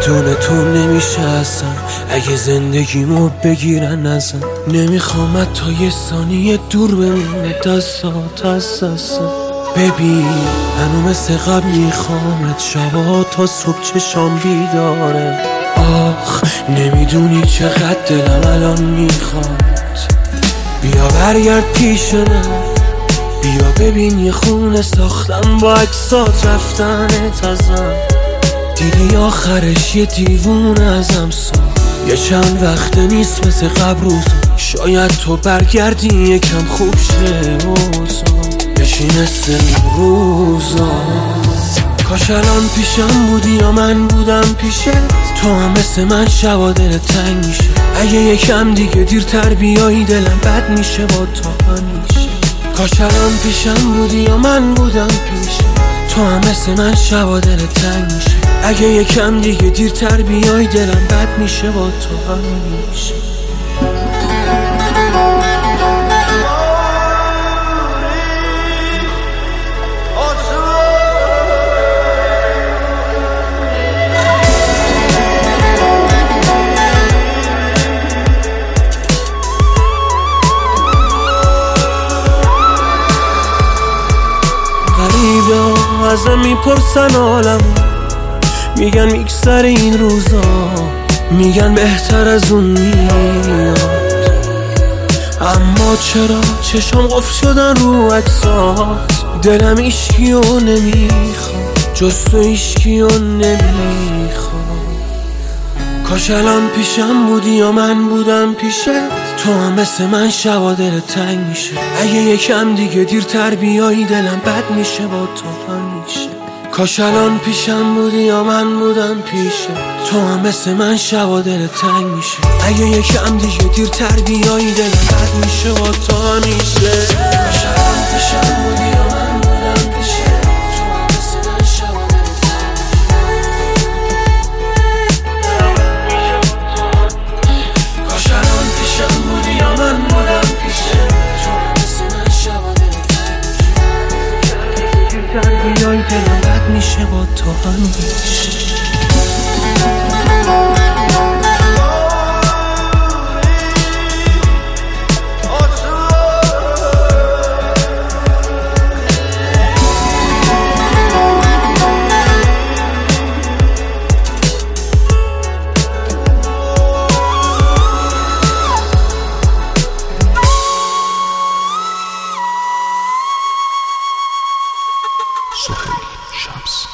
بدون تو نمیشه اصلا، اگه زندگیمو بگیرن ازم. نمیخوام تا یه ثانیه دور بمونه دستات از دستم. ببین هنو مثل قبل میخوامت، شبا تا صبح چشام بیداره. آخ نمیدونی چقدر دلم الان میخواد. بیا برگرد پیش من، بیا ببین یه خونه ساختم با عکسات رفتنت ازم. دیدی آخرش یه دیوونه ازم ساخت. یه چند وقت نیست مثل قبل روزا، شاید تو برگردی یکم خوب شه اوضاع، بشی مثل این روزا. کاش الان پیشم بودی یا من بودم پیشت، تو هم مثل من شبا دلت تنگ میشه. اگه یکم دیگه دیرتر بیایی دلم بد میشه با تو همیشه. کاش الان پیشم بودی یا من بودم پیشت، تو هم مثل من شبا دلت تنگ میشه. اگه یکم دیگه دیرتر بیای دلم بد میشه با تو همیشه. ازم میپرسن عالمو، میگن میگذره این روزا، میگن بهتر از اون میاد. اما چرا چشام قفل شدن رو عکسات؟ دلم ایشکیو نمیخواد، جز تو ایشکیو نمیخواد. کاش الان پیشم بودی یا من بودم پیشت، تو هم مثل من شبا دلت تنگ میشه. اگه یکم دیگه دیرتر بیایی دلم بد میشه با تو همیشه. کاش الان پیشم بودی یا من بودم پیشت، تو هم مثل من شبا دلت تنگ میشه. اگه یکم دیگه دیرتر بیایی دلم بد میشه با تو همیشه. کاش الان پیشم بودی یا من بودم پیشت، تو هم مثل من شبا دلت تنگ میشه. کاش الان پیشم بودی یا من بودم پیشت، تو هم مثل من شبا دلت تنگ میشه. دیرتر بیایی دلم بد میشه با تو همیشه. سهیل شمس.